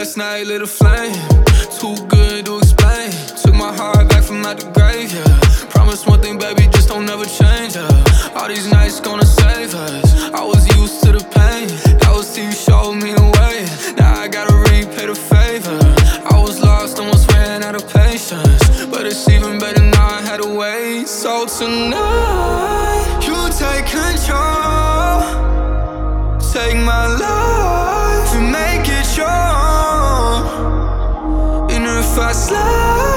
last night lit a flame, too good to explain. Took my heart back from out the grave, yeah. Promise one thing, baby, just don't ever change, yeah. All these nights gonna save us. I was used to the pain, that was till you showed me the way. Now I gotta repay the favor. I was lost, almost ran out of patience, but it's even better now I had to wait. So tonight, you take control, take my life and make it yours. And if I slide